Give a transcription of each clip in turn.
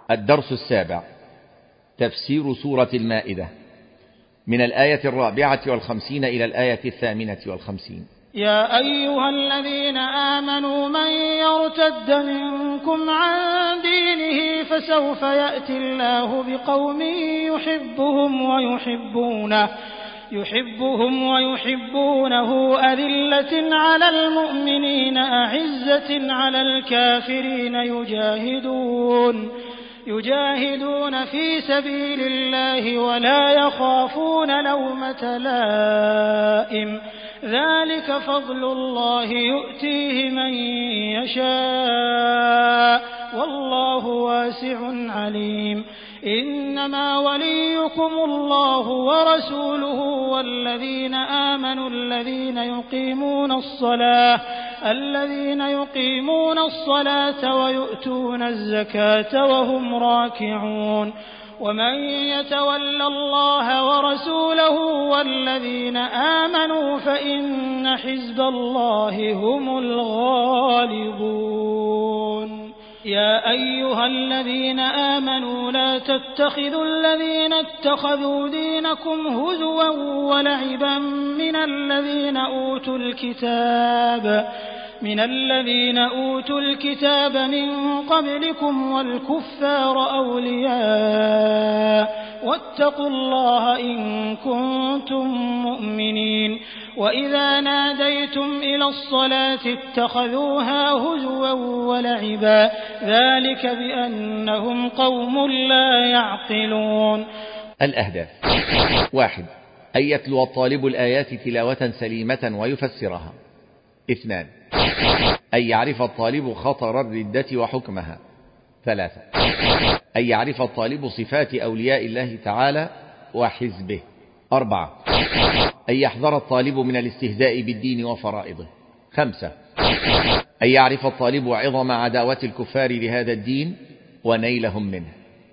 الدرس السابع: تفسير سورة المائدة من الآية 54 إلى الآية 58. يا أيها الذين آمنوا من يرتد منكم عن دينه فسوف يأتي الله بقوم يحبهم ويحبونه أذلة على المؤمنين أعزة على الكافرين يجاهدون في سبيل الله ولا يخافون لومة لائم ذلك فضل الله يؤتيه من يشاء والله واسع عليم. إنما وليكم الله ورسوله والذين آمنوا الذين يقيمون الصلاة ويؤتون الزكاة وهم راكعون. ومن يتول الله ورسوله والذين آمنوا فإن حزب الله هم الغالبون. يا أيها الذين آمنوا لا تتخذوا الذين اتخذوا دينكم هزوا ولعبا من الذين أوتوا الكتاب من قبلكم والكفار أولياء واتقوا الله إن كنتم مؤمنين. وإذا ناديتم إلى الصلاة اتخذوها هزوا ولعبا ذلك بأنهم قوم لا يعقلون. الأهداف: 1. أن يتلو الطالب الآيات تلاوة سليمة ويفسرها. 2. أن يعرف الطالب خطر الردة وحكمها. 3. أن يعرف الطالب صفات أولياء الله تعالى وحزبه. 4. أن يحذر الطالب من الاستهزاء بالدين وفرائضه. 5. أن يعرف الطالب عظم عداوة الكفار لهذا الدين ونيلهم منه.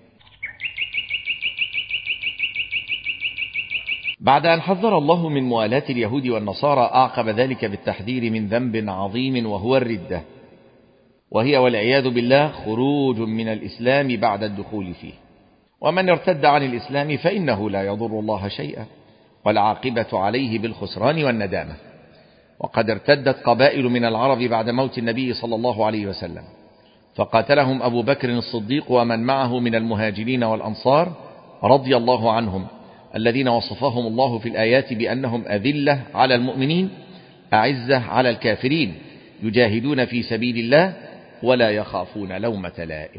بعد أن حذر الله من موالاة اليهود والنصارى أعقب ذلك بالتحذير من ذنب عظيم وهو الردة، وهي والعياذ بالله خروج من الإسلام بعد الدخول فيه. ومن ارتد عن الإسلام فإنه لا يضر الله شيئا والعاقبة عليه بالخسران والندامة. وقد ارتدت قبائل من العرب بعد موت النبي صلى الله عليه وسلم، فقاتلهم أبو بكر الصديق ومن معه من المهاجرين والأنصار رضي الله عنهم، الذين وصفهم الله في الآيات بأنهم أذلة على المؤمنين أعزة على الكافرين يجاهدون في سبيل الله ولا يخافون لومة لائم.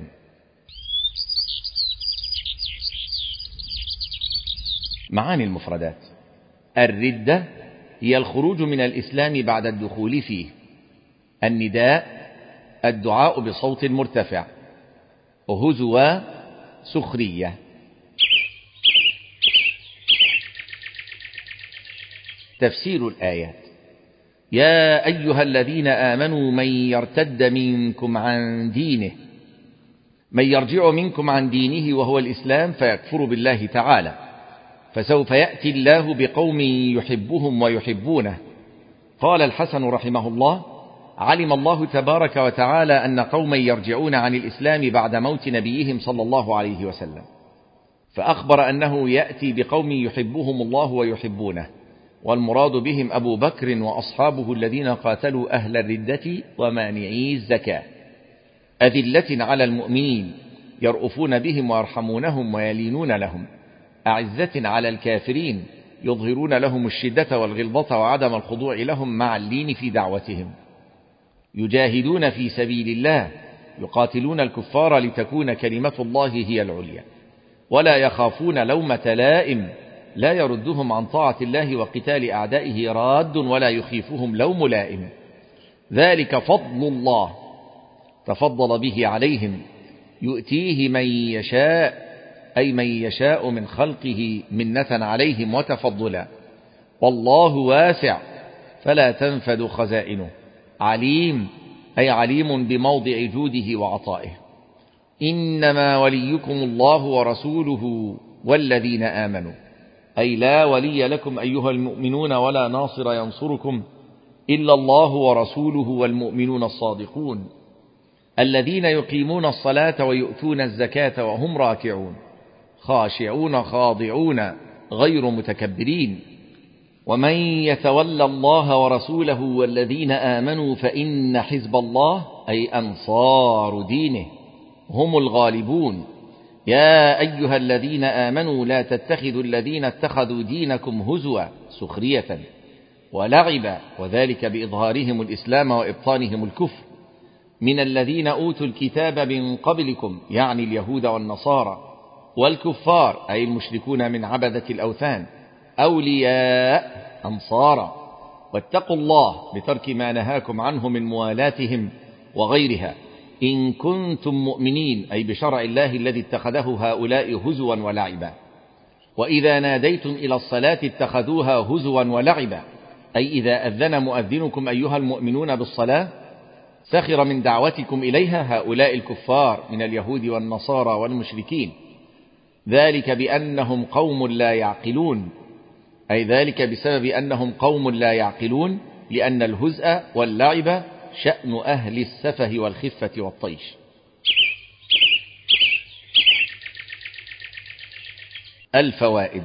معاني المفردات: الردة هي الخروج من الإسلام بعد الدخول فيه. النداء الدعاء بصوت مرتفع. هزوا سخرية. تفسير الآيات: يا أيها الذين آمنوا من يرتد منكم عن دينه، من يرجع منكم عن دينه وهو الإسلام فيكفر بالله تعالى، فسوف يأتي الله بقوم يحبهم ويحبونه. قال الحسن رحمه الله: علم الله تبارك وتعالى أن قوما يرجعون عن الإسلام بعد موت نبيهم صلى الله عليه وسلم، فأخبر أنه يأتي بقوم يحبهم الله ويحبونه، والمراد بهم أبو بكر وأصحابه الذين قاتلوا أهل الردة ومانعي الزكاة، أذلة على المؤمنين يرأفون بهم ويرحمونهم ويلينون لهم، أعزة على الكافرين يظهرون لهم الشدة والغلظة وعدم الخضوع لهم مع اللين في دعوتهم، يجاهدون في سبيل الله يقاتلون الكفار لتكون كلمة الله هي العليا، ولا يخافون لومة لائم لا يردهم عن طاعة الله وقتال أعدائه راد ولا يخيفهم لوم لائم، ذلك فضل الله تفضل به عليهم يؤتيه من يشاء، أي من يشاء من خلقه منة عليهم وتفضلا، والله واسع فلا تنفد خزائنه، عليم أي عليم بموضع جوده وعطائه. إنما وليكم الله ورسوله والذين آمنوا، أي لا ولي لكم أيها المؤمنون ولا ناصر ينصركم إلا الله ورسوله والمؤمنون الصادقون. الذين يقيمون الصلاة ويؤتون الزكاة وهم راكعون خاشعون خاضعون غير متكبرين ومن يتولى الله ورسوله والذين آمنوا فإن حزب الله أي أنصار دينه هم الغالبون يا أيها الذين آمنوا لا تتخذوا الذين اتخذوا دينكم هزوا سخرية ولعبا وذلك بإظهارهم الإسلام وإبطانهم الكفر من الذين أوتوا الكتاب من قبلكم يعني اليهود والنصارى والكفار أي المشركون من عبدة الأوثان أولياء أنصارا واتقوا الله بترك ما نهاكم عنه من موالاتهم وغيرها إن كنتم مؤمنين أي بشرع الله الذي اتخذه هؤلاء هزوا ولعبا وإذا ناديتم إلى الصلاة اتخذوها هزوا ولعبا أي إذا أذن مؤذنكم أيها المؤمنون بالصلاة سخر من دعوتكم إليها هؤلاء الكفار من اليهود والنصارى والمشركين ذلك بأنهم قوم لا يعقلون أي ذلك بسبب أنهم قوم لا يعقلون لأن الهزء واللعب شأن أهل السفه والخفة والطيش. الفوائد: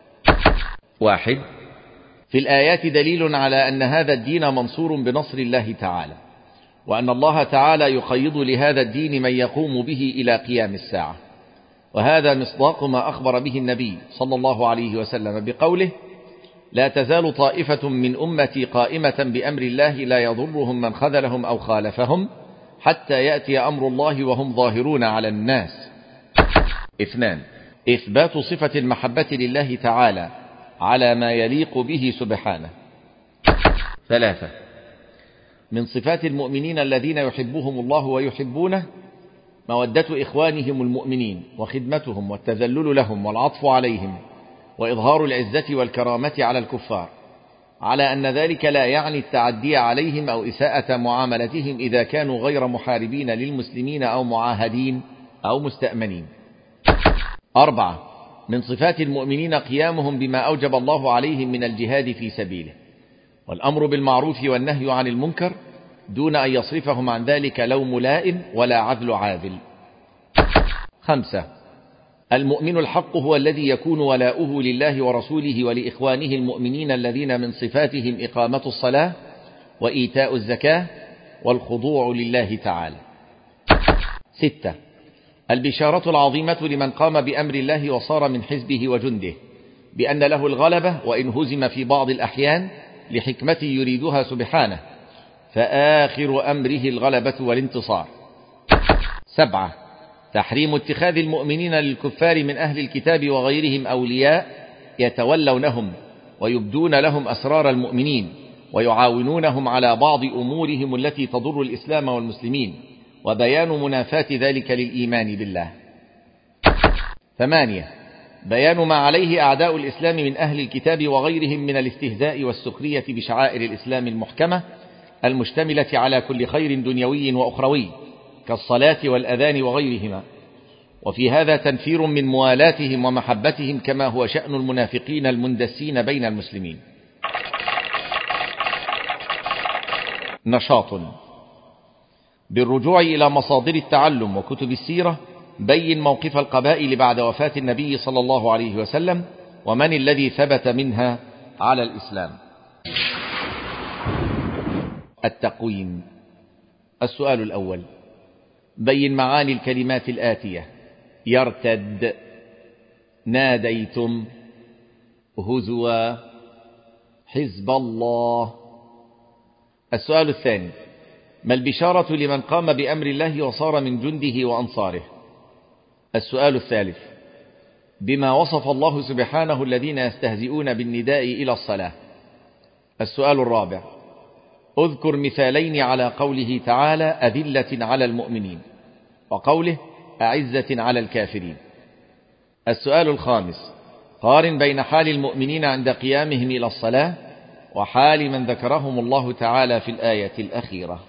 1. في الآيات دليل على أن هذا الدين منصور بنصر الله تعالى وأن الله تعالى يقيض لهذا الدين من يقوم به إلى قيام الساعة وهذا مصداق ما أخبر به النبي صلى الله عليه وسلم بقوله لا تزال طائفة من أمتي قائمة بأمر الله لا يضرهم من خذلهم أو خالفهم حتى يأتي أمر الله وهم ظاهرون على الناس. 2. إثبات صفة المحبة لله تعالى على ما يليق به سبحانه. 3. من صفات المؤمنين الذين يحبهم الله ويحبونه مودة إخوانهم المؤمنين وخدمتهم والتذلل لهم والعطف عليهم وإظهار العزة والكرامة على الكفار على أن ذلك لا يعني التعدي عليهم أو إساءة معاملتهم إذا كانوا غير محاربين للمسلمين أو معاهدين أو مستأمنين. 4. من صفات المؤمنين قيامهم بما أوجب الله عليهم من الجهاد في سبيله والأمر بالمعروف والنهي عن المنكر دون أن يصرفهم عن ذلك لوم لائم ولا عذل عاذل. 5. المؤمن الحق هو الذي يكون ولاؤه لله ورسوله ولإخوانه المؤمنين الذين من صفاتهم إقامة الصلاة وإيتاء الزكاة والخضوع لله تعالى. 6. البشارة العظيمة لمن قام بأمر الله وصار من حزبه وجنده بأن له الغلبة وإن هزم في بعض الأحيان لحكمة يريدها سبحانه فآخر أمره الغلبة والانتصار. 7. تحريم اتخاذ المؤمنين للكفار من أهل الكتاب وغيرهم أولياء يتولونهم ويبدون لهم أسرار المؤمنين ويعاونونهم على بعض أمورهم التي تضر الإسلام والمسلمين وبيان منافاة ذلك للإيمان بالله. 8. بيان ما عليه أعداء الإسلام من أهل الكتاب وغيرهم من الاستهزاء والسخرية بشعائر الإسلام المحكمة المشتملة على كل خير دنيوي وأخروي كالصلاة والأذان وغيرهما وفي هذا تنفير من موالاتهم ومحبتهم كما هو شأن المنافقين المندسين بين المسلمين. نشاط: بالرجوع إلى مصادر التعلم وكتب السيرة بين موقف القبائل بعد وفاة النبي صلى الله عليه وسلم ومن الذي ثبت منها على الإسلام. التقويم. السؤال الأول: بين معاني الكلمات الآتية: يرتد، ناديتم، هزوا، حزب الله. السؤال الثاني: ما البشارة لمن قام بأمر الله وصار من جنده وأنصاره؟ السؤال الثالث: بما وصف الله سبحانه الذين يستهزئون بالنداء إلى الصلاة؟ السؤال الرابع: اذكر مثالين على قوله تعالى أذلة على المؤمنين وقوله أعزة على الكافرين. السؤال الخامس: قارن بين حال المؤمنين عند قيامهم إلى الصلاة وحال من ذكرهم الله تعالى في الآية الأخيرة.